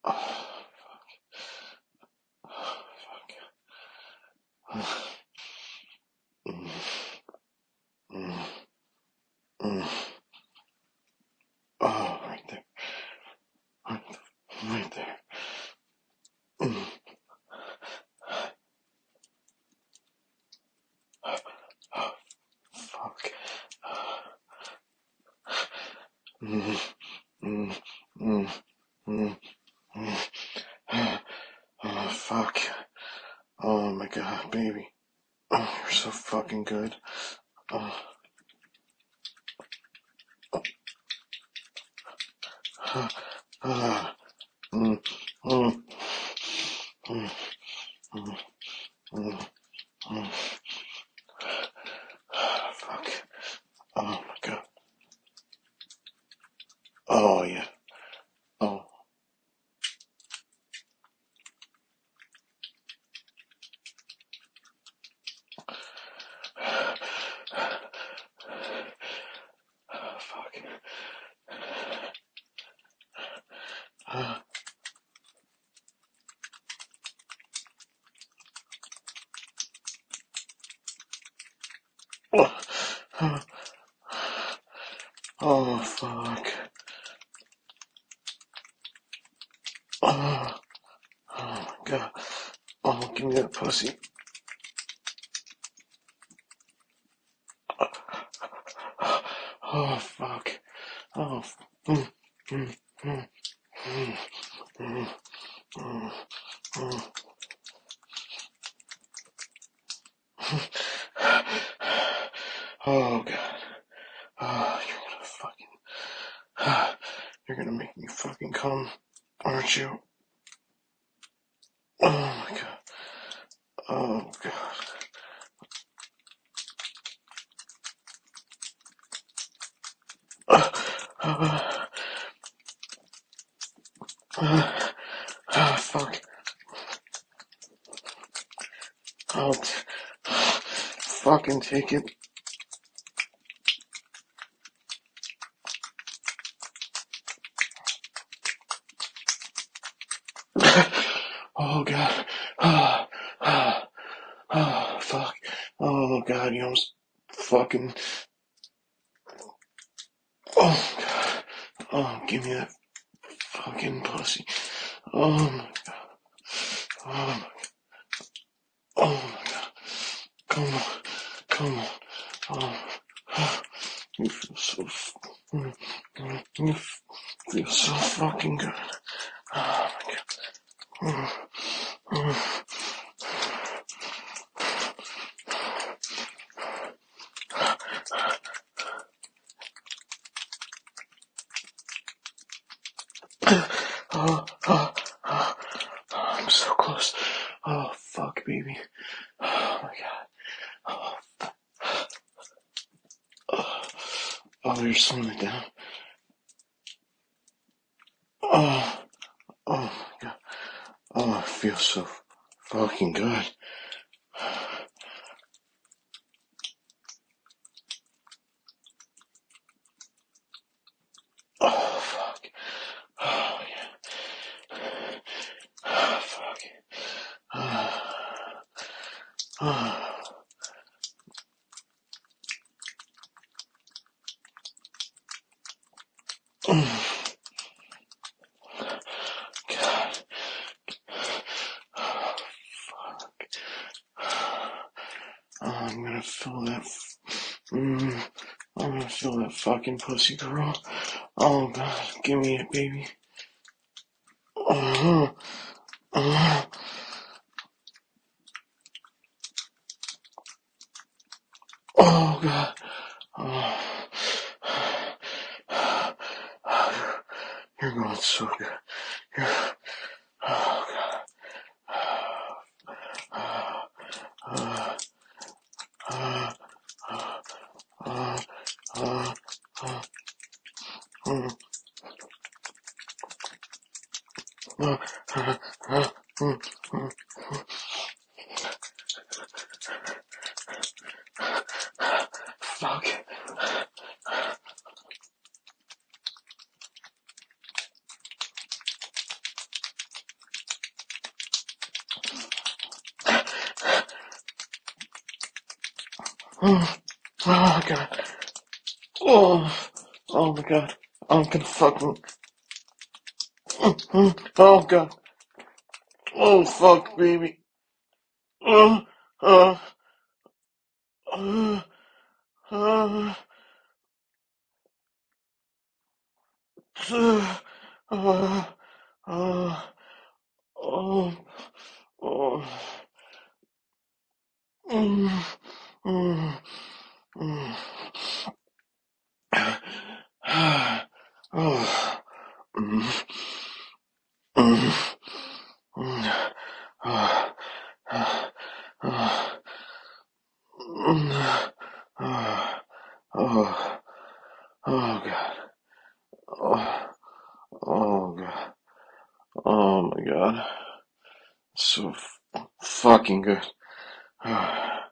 Oh, fuck. Mm, mm, mm. Oh, right there. Right there. Mm. Oh, fuck. Mm, mm, mm, mm, mm. Oh, fuck. Oh my god, baby. Oh, you're so fucking good. Oh, oh, mm, mm, mm, mm, mm, mm. Fuck. Oh my god. Oh yeah. Oh. Fuck. Oh fuck. Oh, oh my god. Oh, give me that pussy. Oh fuck. Oh. Mm, mm, mm, mm, mm, mm, mm. Oh god. Oh, you're gonna fucking. You're gonna make me fucking come, aren't you? Oh my god. Oh god. Fuck. I'll fucking take it. Oh god. Oh fuck. Oh god, you almost fucking. Oh god. Oh, give me that fucking pussy. Oh my god. Oh my god. Oh my god. Come on. Come on. Oh. You feel so. You feel so fucking good. Oh my god. Oh, oh, oh, I'm so close. Oh, fuck, baby. Oh, my God. Oh, you're slowing it down. Oh, oh, my God. Oh, it feels so fucking good. Oh, fuck. Oh, yeah. Oh, fuck. Oh. Oh, God. Oh, fuck. Oh, I'm gonna feel that. I'm gonna feel that fucking pussy, girl. Oh, God. Give me it, baby. Uh-huh. Uh-huh. Oh, God. Oh. You're going so good. You're, oh, God. Uh, uh, uh, uh, fuck. Oh, oh God. Oh, oh my God. I'm gonna fucking. Oh God. Oh fuck, baby. Uh, uh, uh, uh, uh, uh, uh, oh, oh, mm, mm, mm. Oh, mm, mm, mm, ah, ah, ah, mm, ah, oh, oh God. Oh, oh God. Oh my God. So fucking good.